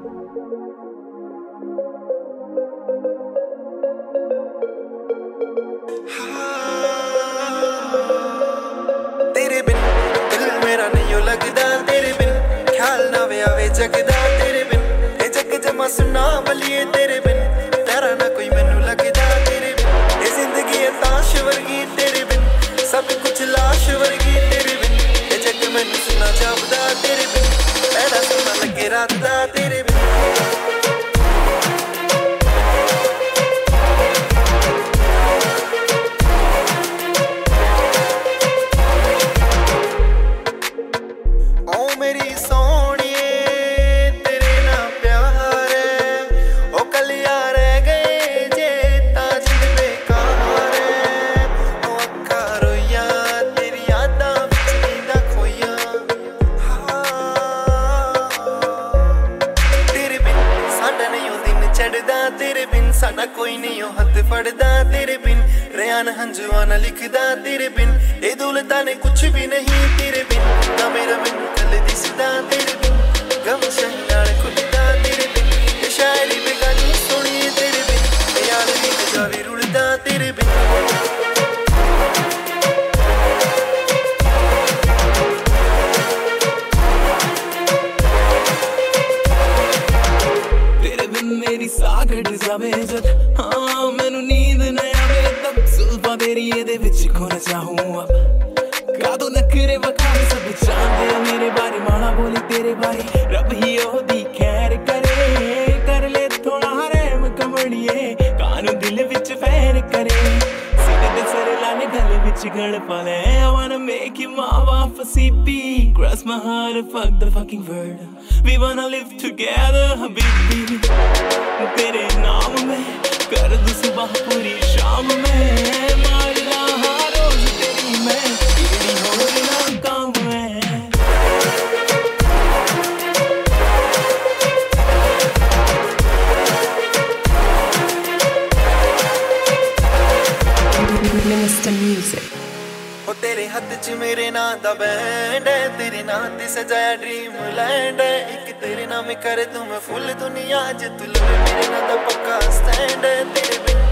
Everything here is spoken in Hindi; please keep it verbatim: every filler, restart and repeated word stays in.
तेरे बिन दिल मेरा नहीं लगदा, तेरे बिन ख्याल ना वे आवे जगदा, तेरे बिन ए जग जमा सुना बलिए, तेरे बिन तेरा ना कोई मैनू लगदा, तेरे बिन ए जिंदगी है ताश वर्गी, तेरे बिन सब कुछ लाश वर्गी, तेरे बिन ए जग मैनू सुना जापदा, तेरे बिन ऐसा सोना लगे रात दा, तेरे बिन मेरी सोनिए तेरे ना प्यार है, ओ कलिया रह गए जे ताज बेकार है, ओ अक्खा रोइया तेरी यादां विच नींदा खोइया, तेरे बिन साडा नहीं ओ दिन चढ़दा, तेरे बिन साडा कोई नहीं ओ हथ फड़दा, तेरे बिन रेहान हंजुआ ना लिखदा, तेरे बिन ए दौलतां ने कुछ भी नहीं, तेरे बिन ना मेरा मैनू कल दिसदा, तेरे बिन गम सही नाल खुददा, तेरे बिन ए शायरी बेगानी सुनिए, तेरे बिन ए यार भी जावे रुलदा, तेरे बिन तेरे बिन मेरी साह घट जावे जद, हाँ मैनू नींद ना आवे तब, जुल्फां तेरी एदे विच खोना चाहूं अब, कादो नखरे वखावे सब जानदे मेरे बारे, माड़ा बोली तेरे बारे, रब ही ओदी खैर करे, कर ले थोड़ा रहम कमड़िए, कानू दिल विच फैर करे, सिर दे सर लाने गले विच गल पाले, I wanna make you my wife, C P, cross my heart, fuck the fucking world, we wanna live together, habibi, तेरे नाम में कर दूं सुबह पूरी शाम में, मार रहा रोज तेरी मैं, तेरी हो ना काम में। Minister Music. ओ तेरे हाथ च मेरे नां दा बैंड है, तेरे नां ते सजाया ड्रीम लैंड है, एक तेरे नाम कर दूं मैं फुल दुनिया, जे तू लवे मेरे नां दा पक्का स्टैंड है, तेरे बिन